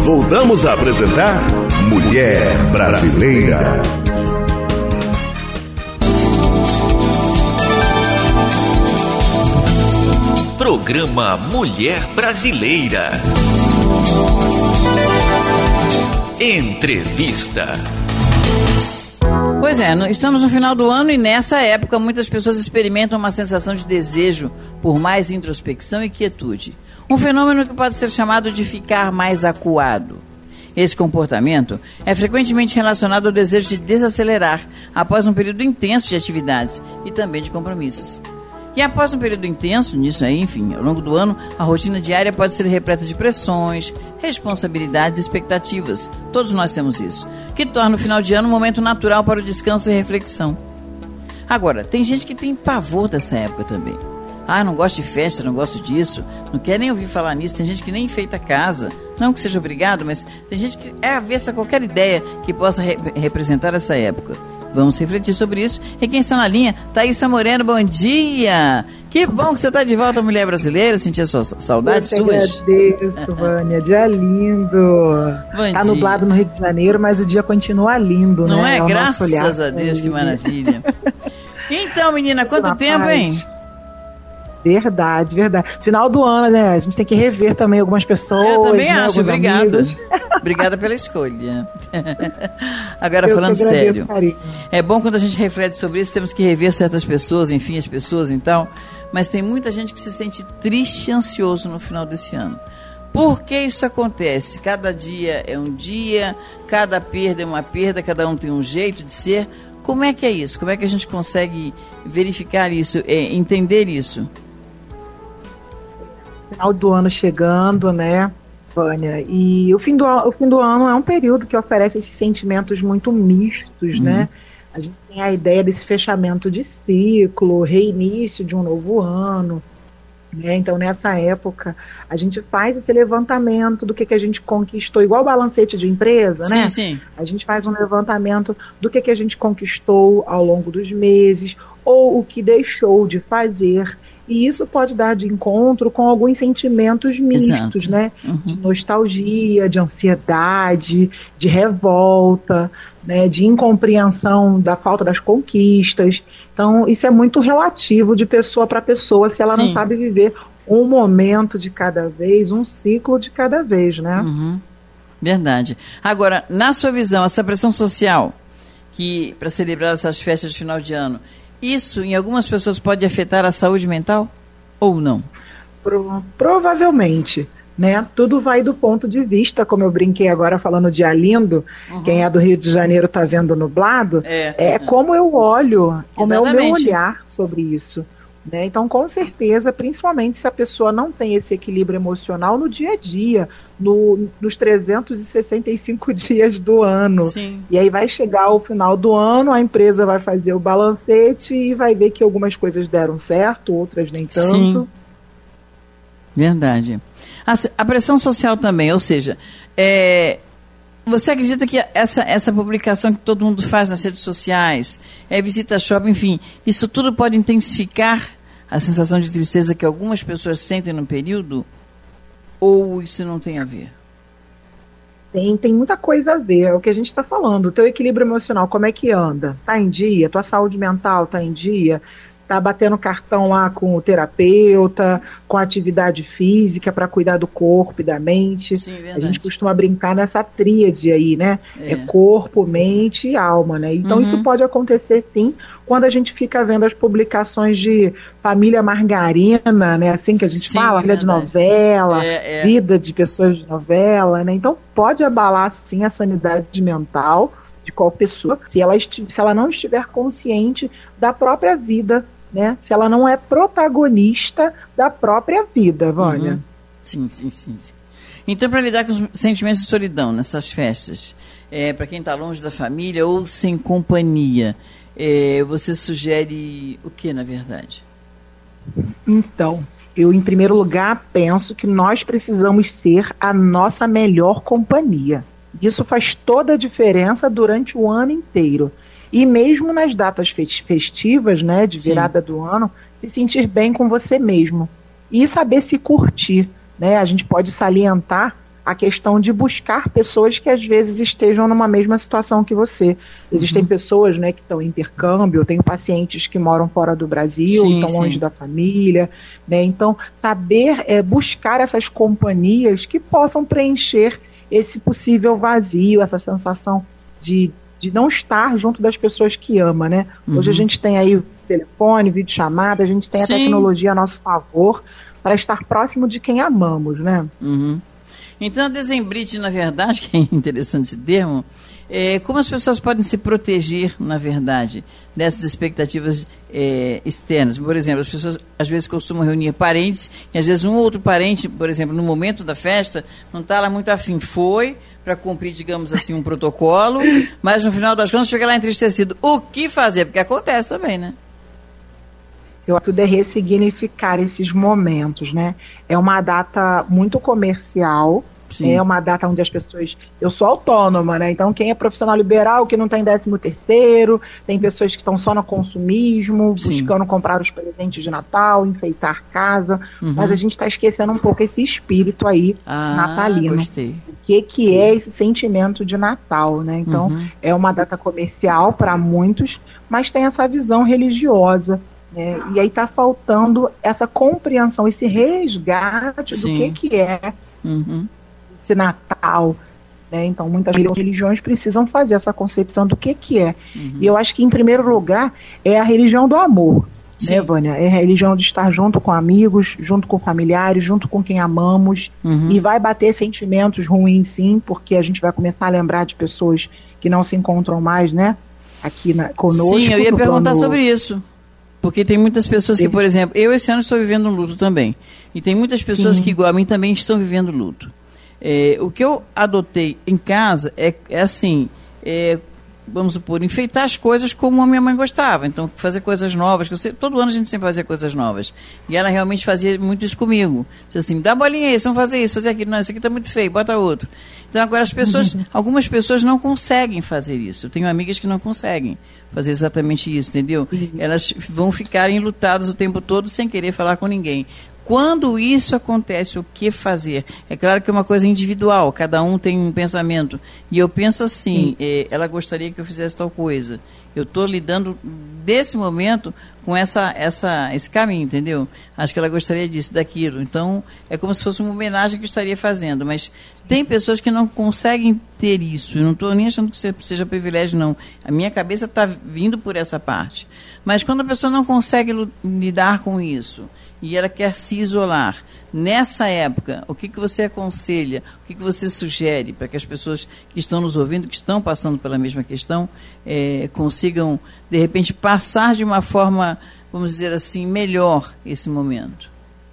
voltamos a apresentar Mulher Brasileira. Programa Mulher Brasileira. Entrevista. Pois é, estamos no final do ano e nessa época muitas pessoas experimentam uma sensação de desejo por mais introspecção e quietude. Um fenômeno que pode ser chamado de ficar mais acuado. Esse comportamento é frequentemente relacionado ao desejo de desacelerar após um período intenso de atividades e também de compromissos. E após um período intenso nisso aí, enfim, ao longo do ano, a rotina diária pode ser repleta de pressões, responsabilidades e expectativas. Todos nós temos isso, que torna o final de ano um momento natural para o descanso e reflexão. Agora, tem gente que tem pavor dessa época também. Não gosto de festa, não gosto disso, não quer nem ouvir falar nisso. Tem gente que nem enfeita a casa, não que seja obrigado, mas tem gente que é avessa a qualquer ideia que possa representar essa época. Vamos refletir sobre isso. E quem está na linha, Thaísa Moreno, bom dia! Que bom que você está de volta, Mulher Brasileira, sentia saudades suas. Agradeço, Vânia, dia lindo. Está nublado no Rio de Janeiro, mas o dia continua lindo, não né? Não é? Graças a Deus, que maravilha. Então, menina, quanto tempo, hein? Verdade. Final do ano, né? A gente tem que rever também algumas pessoas. Eu também acho, obrigada. Amigos. Obrigada pela escolha. Agora, falando sério, carinho. É bom quando a gente reflete sobre isso, temos que rever certas pessoas, enfim, as pessoas e tal, mas tem muita gente que se sente triste e ansioso no final desse ano. Por que isso acontece? Cada dia é um dia, cada perda é uma perda, cada um tem um jeito de ser. Como é que é isso? Como é que a gente consegue verificar isso, entender isso? Final do ano chegando, né, Vânia? E o fim do ano é um período que oferece esses sentimentos muito mistos, né? A gente tem a ideia desse fechamento de ciclo, reinício de um novo ano, né? Então, nessa época, a gente faz esse levantamento do que a gente conquistou, igual o balancete de empresa, né? Sim. A gente faz um levantamento do que a gente conquistou ao longo dos meses, ou o que deixou de fazer. E isso pode dar de encontro com alguns sentimentos mistos, né? De nostalgia, de ansiedade, de revolta, né? De incompreensão da falta das conquistas. Então, isso é muito relativo de pessoa para pessoa, se ela não sabe viver um momento de cada vez, um ciclo de cada vez, né? Verdade. Agora, na sua visão, essa pressão social que para celebrar essas festas de final de ano, isso em algumas pessoas pode afetar a saúde mental ou não? Provavelmente, né? Tudo vai do ponto de vista, como eu brinquei agora falando de lindo, quem é do Rio de Janeiro está vendo nublado, como eu olho, como é o meu olhar sobre isso. Né? Então, com certeza, principalmente se a pessoa não tem esse equilíbrio emocional no dia a dia, nos 365 dias do ano. Sim. E aí vai chegar o final do ano, a empresa vai fazer o balancete e vai ver que algumas coisas deram certo, outras nem tanto. Sim. Verdade. A pressão social também, ou seja, você acredita que essa publicação que todo mundo faz nas redes sociais, visita shopping, enfim, isso tudo pode intensificar a sensação de tristeza que algumas pessoas sentem no período? Ou isso não tem a ver? Tem muita coisa a ver, é o que a gente está falando. O teu equilíbrio emocional, como é que anda? Está em dia? Tua saúde mental está em dia? Tá batendo cartão lá com o terapeuta, com a atividade física para cuidar do corpo e da mente. Sim, a gente costuma brincar nessa tríade aí, né? É corpo, mente e alma, né? Então isso pode acontecer sim quando a gente fica vendo as publicações de família margarina, né? Assim que a gente fala, vida de novela, vida de pessoas de novela, né? Então pode abalar sim a sanidade mental de qual pessoa, se ela não estiver consciente da própria vida, né? Se ela não é protagonista da própria vida, Vânia. Sim. Então, para lidar com os sentimentos de solidão nessas festas, para quem está longe da família ou sem companhia, você sugere o que, na verdade? Então, eu, em primeiro lugar, penso que nós precisamos ser a nossa melhor companhia. Isso faz toda a diferença durante o ano inteiro. E mesmo nas datas festivas, né, de virada do ano, se sentir bem com você mesmo. E saber se curtir, né? A gente pode salientar a questão de buscar pessoas que às vezes estejam numa mesma situação que você. Existem pessoas, né, que estão em intercâmbio, eu tenho pacientes que moram fora do Brasil, estão longe da família, né? Então, saber buscar essas companhias que possam preencher esse possível vazio, essa sensação de não estar junto das pessoas que ama, né? Hoje a gente tem aí o telefone, videochamada, a gente tem a tecnologia a nosso favor para estar próximo de quem amamos, né? Então, a desembrite, na verdade, que é interessante esse termo, como as pessoas podem se proteger, na verdade, dessas expectativas externas. Por exemplo, as pessoas às vezes costumam reunir parentes, e às vezes um outro parente, por exemplo, no momento da festa, não está lá muito afim, foi para cumprir, digamos assim, um protocolo, mas no final das contas fica lá entristecido. O que fazer? Porque acontece também, né? Eu acho que é ressignificar esses momentos, né? É uma data muito comercial, é uma data onde as pessoas... Eu sou autônoma, né? Então, quem é profissional liberal, que não tem 13º, tem pessoas que estão só no consumismo, buscando comprar os presentes de Natal, enfeitar casa, mas a gente está esquecendo um pouco esse espírito aí natalino. Gostei. O que é esse sentimento de Natal, né? Então, é uma data comercial para muitos, mas tem essa visão religiosa. E aí está faltando essa compreensão, esse resgate do que é esse Natal. Né? Então, muitas religiões precisam fazer essa concepção do que é. E eu acho que, em primeiro lugar, é a religião do amor, né, Vânia? É a religião de estar junto com amigos, junto com familiares, junto com quem amamos. E vai bater sentimentos ruins, sim, porque a gente vai começar a lembrar de pessoas que não se encontram mais, né? Aqui conosco. Sim, eu ia perguntar sobre isso. Porque tem muitas pessoas que, por exemplo, eu esse ano estou vivendo um luto também. E tem muitas pessoas que, igual a mim, também estão vivendo luto. O que eu adotei em casa é assim, vamos supor, enfeitar as coisas como a minha mãe gostava. Então, fazer coisas novas. Todo ano a gente sempre fazia coisas novas. E ela realmente fazia muito isso comigo. Dizia assim, dá bolinha aí, vamos fazer isso, fazer aquilo. Não, isso aqui está muito feio, bota outro. Então, agora as pessoas, algumas pessoas não conseguem fazer isso. Eu tenho amigas que não conseguem fazer exatamente isso, entendeu? Elas vão ficar enlutadas o tempo todo sem querer falar com ninguém. Quando isso acontece, o que fazer? É claro que é uma coisa individual, cada um tem um pensamento. E eu penso assim, ela gostaria que eu fizesse tal coisa. Eu estou lidando, desse momento, com esse caminho, entendeu? Acho que ela gostaria disso, daquilo. Então, é como se fosse uma homenagem que eu estaria fazendo. Mas tem pessoas que não conseguem ter isso. Eu não estou nem achando que seja privilégio, não. A minha cabeça está vindo por essa parte. Mas quando a pessoa não consegue lidar com isso, e ela quer se isolar, nessa época, o que você aconselha, o que você sugere para que as pessoas que estão nos ouvindo, que estão passando pela mesma questão, consigam, de repente, passar de uma forma, vamos dizer assim, melhor esse momento?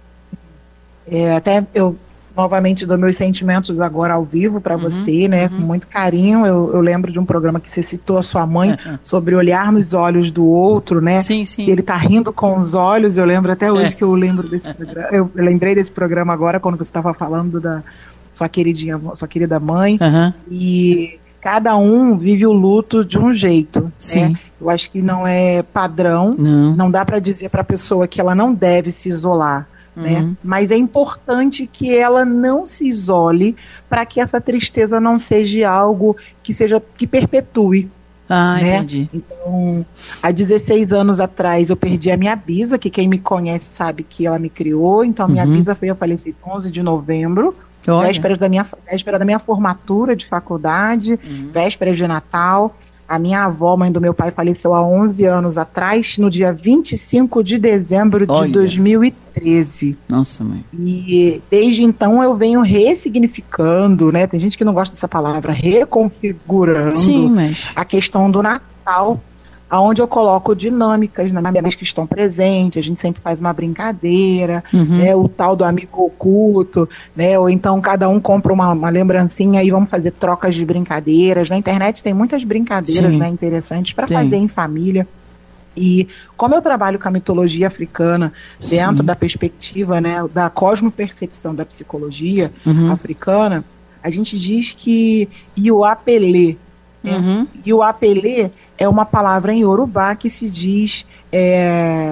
Até eu novamente dou meus sentimentos agora ao vivo para você, né, com muito carinho. Eu lembro de um programa que você citou a sua mãe, sobre olhar nos olhos do outro, né? Sim. Se ele está rindo com os olhos, eu lembro até hoje que eu lembro desse programa. Eu lembrei desse programa agora quando você estava falando da sua querida mãe. E cada um vive o luto de um jeito. Né? Eu acho que não é padrão, não dá para dizer para a pessoa que ela não deve se isolar. Né? Mas é importante que ela não se isole para que essa tristeza não seja algo que perpetue. Né? Entendi. Então, há 16 anos atrás eu perdi a minha bisa, que quem me conhece sabe que ela me criou. Então, minha bisa veio a falecer 11 de novembro, véspera da minha formatura de faculdade, véspera de Natal. A minha avó, mãe do meu pai, faleceu há 11 anos atrás, no dia 25 de dezembro de 2013. Nossa, mãe. E desde então eu venho ressignificando, né? Tem gente que não gosta dessa palavra, reconfigurando a questão do Natal, onde eu coloco dinâmicas na minha que estão presentes, a gente sempre faz uma brincadeira, né, o tal do amigo oculto, né, ou então cada um compra uma lembrancinha e vamos fazer trocas de brincadeiras. Na internet tem muitas brincadeiras, né, interessantes para fazer em família. E como eu trabalho com a mitologia africana dentro da perspectiva, né, da cosmopercepção da psicologia africana, a gente diz que Iuapelê, Iuapelê é uma palavra em Yorubá que se diz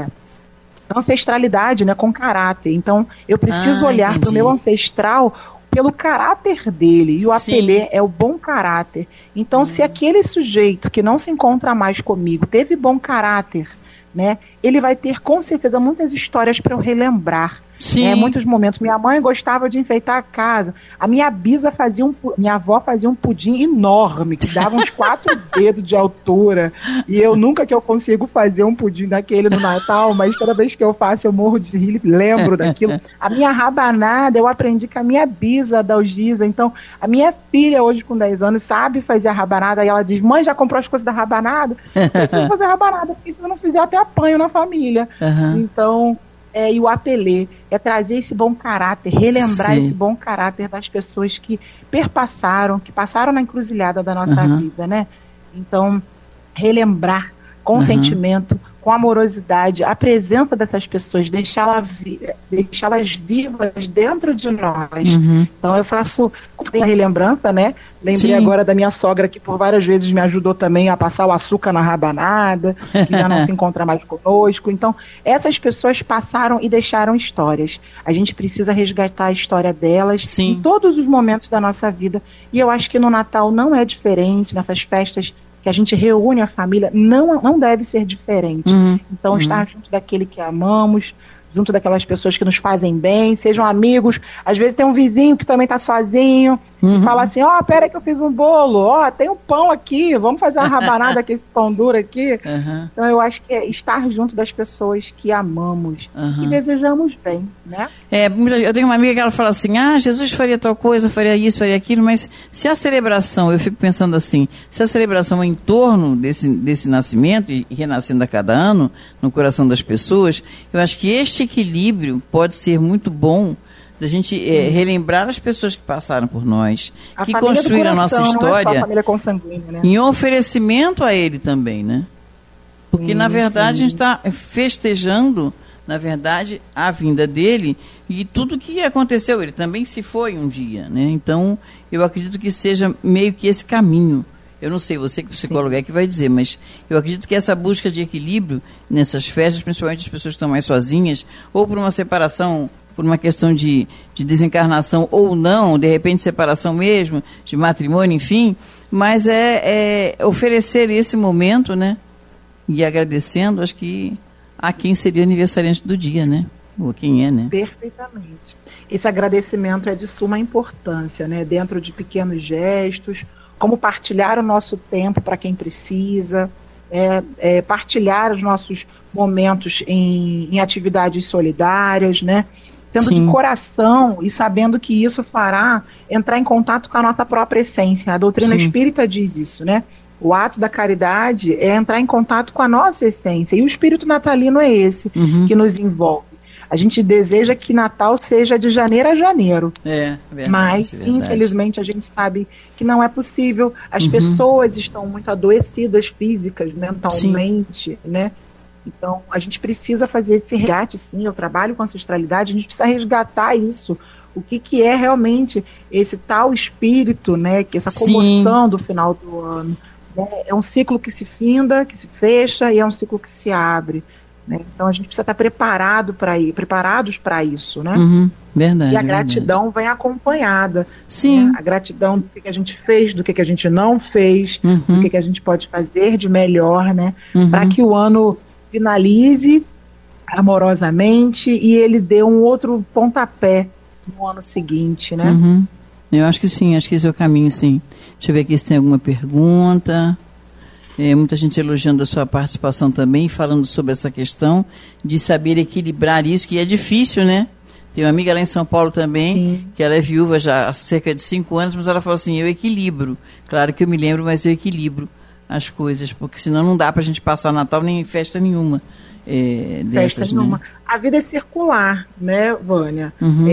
ancestralidade, né, com caráter. Então, eu preciso olhar para o meu ancestral pelo caráter dele, e o Apelê é o bom caráter. Então, se aquele sujeito que não se encontra mais comigo teve bom caráter, né, ele vai ter com certeza muitas histórias para eu relembrar. Muitos momentos. Minha mãe gostava de enfeitar a casa. A minha minha avó fazia um pudim enorme, que dava uns 4 dedos de altura. E eu nunca que eu consigo fazer um pudim daquele no Natal, mas toda vez que eu faço eu morro de rir, lembro daquilo. A minha rabanada eu aprendi com a minha bisa, a Dalgisa. Então, a minha filha hoje com 10 anos sabe fazer a rabanada, e ela diz: mãe, já comprou as coisas da rabanada? Eu preciso fazer rabanada, porque se eu não fizer, eu até apanho na família. Então... e o Apelê é trazer esse bom caráter, relembrar esse bom caráter das pessoas que perpassaram, que passaram na encruzilhada da nossa vida, né? Então, relembrar com sentimento, com amorosidade, a presença dessas pessoas, deixá-las vivas dentro de nós. Então, eu faço a relembrança, né? Lembrei agora da minha sogra, que por várias vezes me ajudou também a passar o açúcar na rabanada, que já não se encontra mais conosco. Então, essas pessoas passaram e deixaram histórias. A gente precisa resgatar a história delas em todos os momentos da nossa vida. E eu acho que no Natal não é diferente, nessas festas que a gente reúne a família, não deve ser diferente. Então, estar junto daquele que amamos, junto daquelas pessoas que nos fazem bem, sejam amigos. Às vezes tem um vizinho que também está sozinho, e fala assim: pera aí que eu fiz um bolo, tem um pão aqui, vamos fazer uma rabanada com esse pão duro aqui. Então eu acho que é estar junto das pessoas que amamos e desejamos bem, né? Eu tenho uma amiga que ela fala assim: Jesus faria tal coisa, faria isso, faria aquilo, mas se a celebração, eu fico pensando assim, se a celebração é em torno desse nascimento e renascendo a cada ano no coração das pessoas, eu acho que este equilíbrio pode ser muito bom da gente relembrar as pessoas que passaram por nós, que construíram a nossa história, não é só a família consanguínea, né? Em oferecimento a ele também, né? Porque, na verdade, a gente está festejando, na verdade, a vinda dele e tudo que aconteceu. Ele também se foi um dia, né? Então, eu acredito que seja meio que esse caminho. Eu não sei, você que é psicólogo é que vai dizer, mas eu acredito que essa busca de equilíbrio nessas festas, principalmente as pessoas que estão mais sozinhas, ou por uma separação, por uma questão de desencarnação ou não, de repente separação mesmo, de matrimônio, enfim, mas é oferecer esse momento, né? E agradecendo, acho que a quem seria aniversariante do dia, né? Ou quem é, né? Perfeitamente. Esse agradecimento é de suma importância, né? Dentro de pequenos gestos, como partilhar o nosso tempo para quem precisa, partilhar os nossos momentos em atividades solidárias, né? Tendo de coração e sabendo que isso fará entrar em contato com a nossa própria essência. A doutrina espírita diz isso, né? O ato da caridade é entrar em contato com a nossa essência. E o espírito natalino é esse que nos envolve. A gente deseja que Natal seja de janeiro a janeiro. Verdade, mas, infelizmente, a gente sabe que não é possível. As pessoas estão muito adoecidas físicas, mentalmente, né? Então, a gente precisa fazer esse resgate, sim. Eu trabalho com ancestralidade, a gente precisa resgatar isso. O que é realmente esse tal espírito, né? Que essa comoção do final do ano. Né? É um ciclo que se finda, que se fecha, e é um ciclo que se abre. Né? Então, a gente precisa estar preparados para isso, né? Verdade. E a gratidão vem acompanhada. Sim. Né? A gratidão do que a gente fez, do que a gente não fez, do que a gente pode fazer de melhor, né? Para que o ano finalize amorosamente e ele dê um outro pontapé no ano seguinte, né? Eu acho que sim, acho que esse é o caminho, sim. Deixa eu ver aqui se tem alguma pergunta. Muita gente elogiando a sua participação também, falando sobre essa questão de saber equilibrar isso, que é difícil, né? Tem uma amiga lá em São Paulo também, que ela é viúva já há cerca de 5 anos, mas ela falou assim: eu equilibro. Claro que eu me lembro, mas eu equilibro as coisas, porque senão não dá pra gente passar Natal nem festa nenhuma. Dessas, nenhuma. Né? A vida é circular, né, Vânia?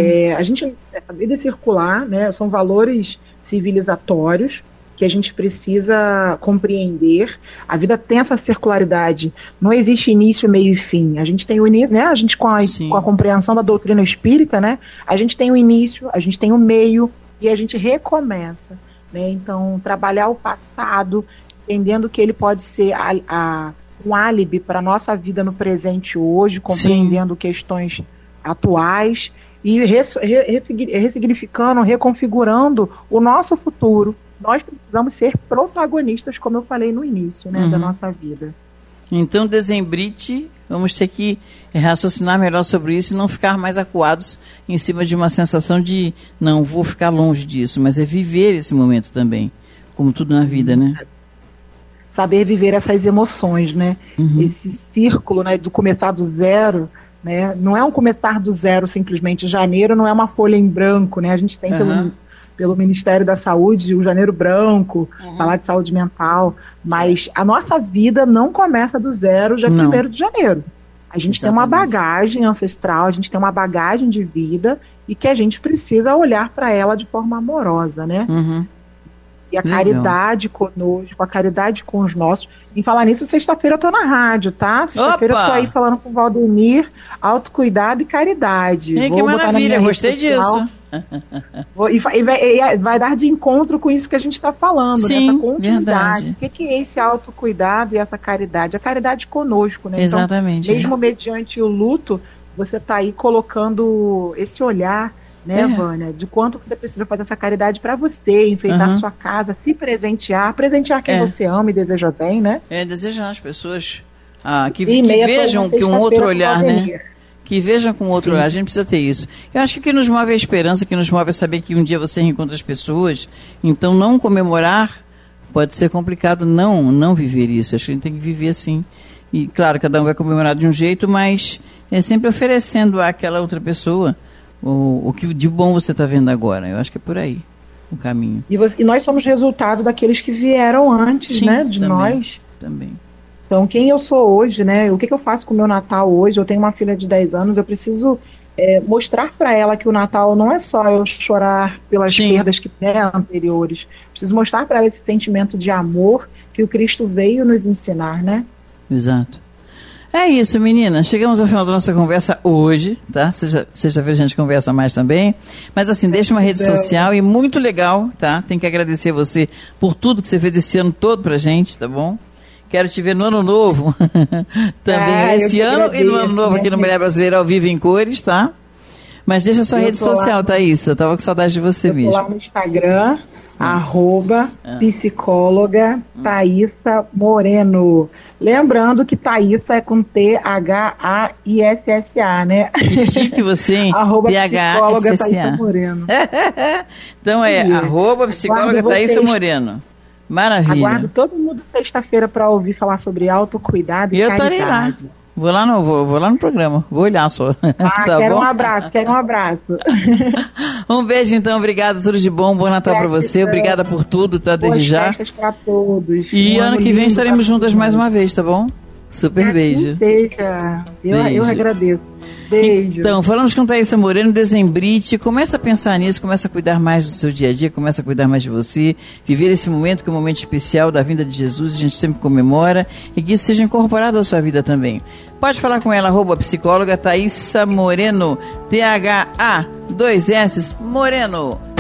A vida é circular, né? São valores civilizatórios que a gente precisa compreender. A vida tem essa circularidade. Não existe início, meio e fim. A gente tem o início, né? A gente com a compreensão da doutrina espírita, né? A gente tem o início, a gente tem o meio e a gente recomeça, né? Então, trabalhar o passado, entendendo que ele pode ser um álibi para a nossa vida no presente hoje, compreendendo questões atuais e ressignificando, reconfigurando o nosso futuro. Nós precisamos ser protagonistas, como eu falei no início, né, da nossa vida. Então, Dezembrite, vamos ter que raciocinar melhor sobre isso e não ficar mais acuados em cima de uma sensação de não vou ficar longe disso, mas é viver esse momento também, como tudo na vida, né? Saber viver essas emoções, né? Esse círculo, né, do começar do zero, né? Não é um começar do zero simplesmente. Janeiro não é uma folha em branco, né? A gente tem pelo Ministério da Saúde o Janeiro Branco, falar de saúde mental, mas a nossa vida não começa do zero já 1º de janeiro. A gente tem uma bagagem ancestral, a gente tem uma bagagem de vida e que a gente precisa olhar para ela de forma amorosa, né? E a caridade conosco, a caridade com os nossos. Em falar nisso, sexta-feira eu tô na rádio, tá? Sexta-feira eu tô aí falando com o Valdemir, autocuidado e caridade. Que maravilha, gostei disso. E vai dar de encontro com isso que a gente está falando, sim, né? Essa continuidade. Verdade. O que é esse autocuidado e essa caridade? A caridade conosco, né? Exatamente. Então, mesmo mediante o luto, você está aí colocando esse olhar, né, Vânia, de quanto você precisa fazer essa caridade para você, enfeitar sua casa, se presentear quem você ama e deseja bem, né? Desejar as pessoas que vejam que um outro olhar, né? Que vejam com outro olhar, a gente precisa ter isso. Eu acho que o que nos move é a esperança, o que nos move é saber que um dia você reencontra as pessoas, então não comemorar pode ser complicado, não viver isso. Acho que a gente tem que viver assim. E claro, cada um vai comemorar de um jeito, mas é sempre oferecendo àquela outra pessoa o que de bom você está vendo agora. Eu acho que é por aí o caminho. E nós somos resultado daqueles que vieram antes, né, de nós. Também. Então, quem eu sou hoje, né? O que eu faço com o meu Natal hoje? Eu tenho uma filha de 10 anos, eu preciso mostrar para ela que o Natal não é só eu chorar pelas perdas anteriores. Preciso mostrar para ela esse sentimento de amor que o Cristo veio nos ensinar, né? Exato. É isso, meninas. Chegamos ao final da nossa conversa hoje, tá? Sexta-feira a gente conversa mais também. Mas assim, deixa uma rede social e muito legal, tá? Tem que agradecer você por tudo que você fez esse ano todo pra gente, tá bom? Quero te ver no Ano Novo também esse ano e no Ano Novo aqui no Mulher Brasileira ao vivo em cores, tá? Mas deixa sua rede social, Thaísa. Eu tava com saudade de você mesmo. Eu tô lá no Instagram, @psicóloga Thaísa Moreno. Lembrando que Thaísa é com THAISSA, né? Que chique você, hein? @psicóloga Thaísa Moreno. Então @psicóloga Thaísa Moreno. Maravilha. Aguardo todo mundo sexta-feira para ouvir falar sobre autocuidado e caridade. Eu estarei lá. Vou lá no programa. Vou olhar só. Tá quero bom? Quero um abraço. Um beijo, então. Obrigado. Tudo de bom. Bom Natal para você. Obrigada por tudo, tá? Desde já. Boas festas para todos. E ano que vem estaremos juntas mais uma vez, tá bom? Super beijo. Seja. Eu agradeço. Beijo. Então, falamos com Thaísa Moreno, Dezembrite. Começa a pensar nisso, começa a cuidar mais do seu dia a dia, começa a cuidar mais de você, viver esse momento que é um momento especial da vinda de Jesus, a gente sempre comemora, e que isso seja incorporado à sua vida também. Pode falar com ela, @psicóloga Thaísa Moreno, THA2S Moreno.